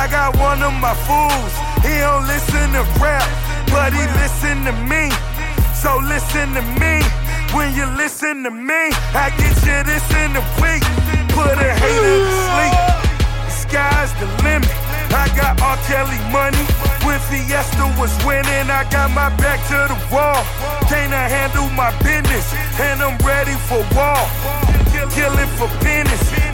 I got one of my fools, he don't listen to rap, but he listen to me. So listen to me, when you listen to me, I get you this in a week. Put a hater to sleep, the sky's the limit. I got R. Kelly money, when Fiesta was winning, I got my back to the wall. Can't I handle my business, and I'm ready for war. Killing for pennies.